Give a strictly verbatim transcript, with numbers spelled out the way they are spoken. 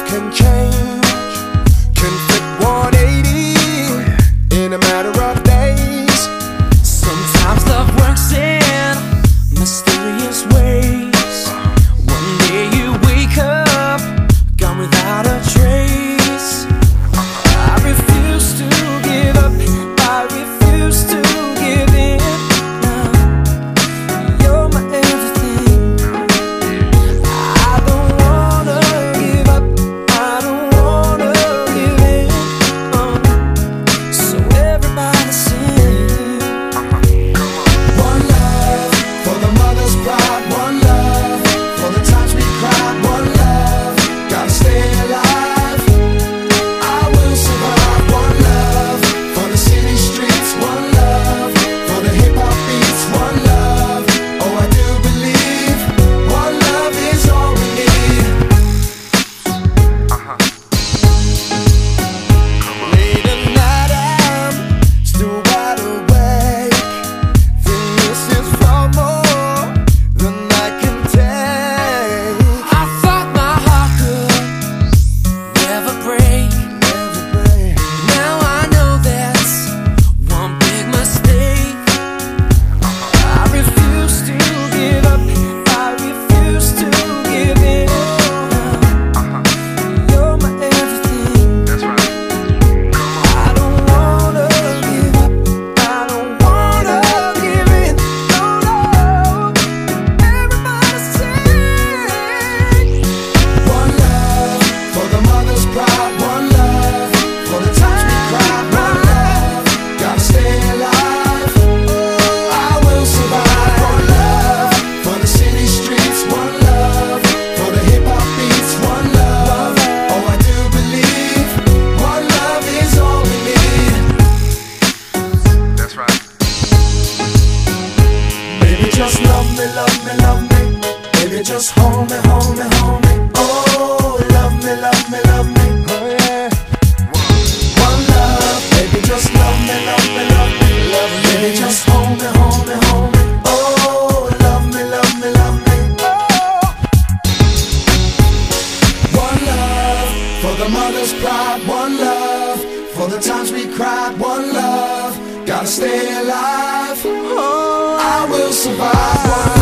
love can change, can flip one eighty in a matter of days. Sometimes love works in mysterious ways. One day you wake up, gone without a trace. I refuse to give up, I refuse to give in. Now, you're my everything. I don't wanna give up, I don't wanna give in. uh, So everybody sing. One love for the mother's pride, one love for the times we cried, one love, gotta stay alive, I will survive. One love for the city streets, one love for the hip hop beats, one love, oh I do believe one love is all we need. Late at night I'm still wide awake, think this is far more than I can take. I thought my heart could never break. Never break. Now I know that's one big mistake. I refuse to give up, I refuse to give in. You're my everything. That's right. I don't wanna give up, I don't wanna give in. No, no, everybody sing. One love for the mother's pride, one love for the times we cried, one love, gotta stay alive, I will survive. One love for the city streets, one love for the hip hop beats, one love, oh I do believe one love is all we need. That's right. Baby, just love me, love me, love me. Baby, just hold me, hold me, hold me. Oh, love me, love me, love me. Oh yeah. One love, baby, just love me, love me, love me, love me. Baby, just hold me, hold me, hold me. Oh, love me, love me, love me. Oh. One love for the mother's pride, one love for the times we cried, one love, gotta stay alive. Oh, I will survive. One